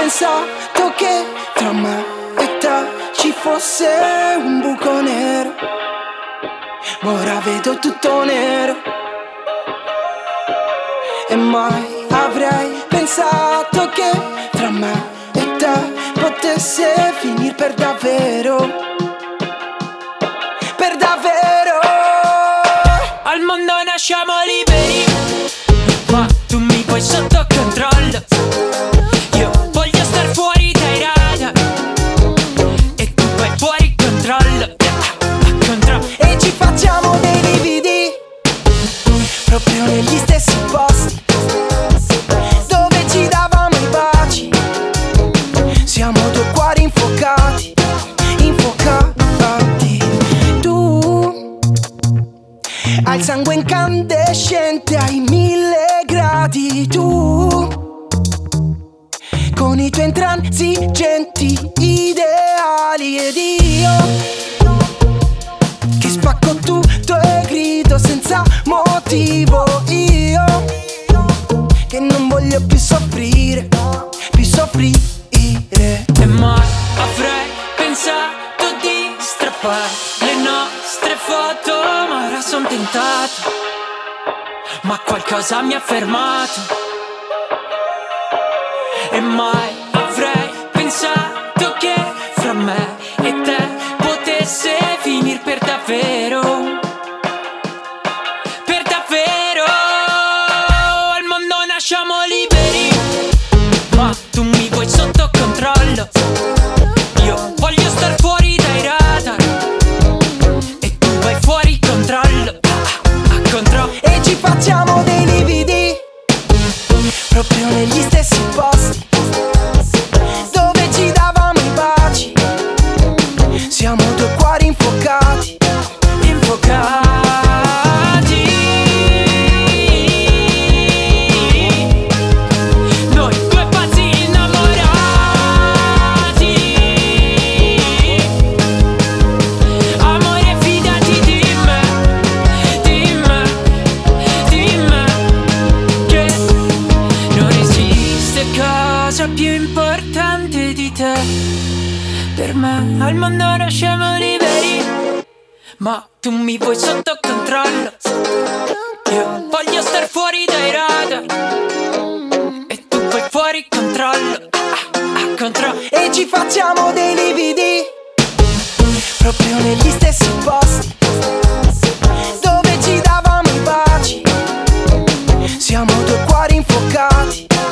pensato che tra me e te ci fosse un buco nero, ma ora vedo tutto nero. E mai avrei pensato che tra me e te potesse finire per davvero, per davvero. Al mondo nasciamo liberi, ma tu mi puoi sotto controllo. Io voglio star fuori dai radar e tu vai fuori controllo, controllo. E ci facciamo dei lividi proprio negli stessi posti dove ci davamo i baci. Siamo due cuori infuocati, infuocati. Tu hai il sangue incandescente ai 1000 gradi. Tu con i tuoi intransigenti ideali. Ed io che spacco tutto e grido senza motivo. Io che non voglio più soffrire, più soffrire. E mai avrei pensato di strappare le nostre foto, ma ora son tentato, ma qualcosa mi ha fermato. E mai avrei pensato che fra me e te potesse finire per davvero, per davvero. Al mondo nasciamo liberi, ma tu mi vuoi sotto controllo. Io voglio star fuori dai radar e tu vai fuori controllo, controllo. E ci facciamo dei lividi proprio negli stessi posti dove ci davamo i baci. Siamo due cuori infuocati, infuocati. Noi due pazzi innamorati. Amore, fidati di me, di me, di me, che non esiste cosa più importante di te. Per me al mondo nasciamo liberi, ma tu mi vuoi sotto controllo. Io voglio star fuori dai radar e tu vai fuori controllo, controllo. E ci facciamo dei lividi proprio negli stessi posti dove ci davamo i baci. Siamo due cuori infuocati,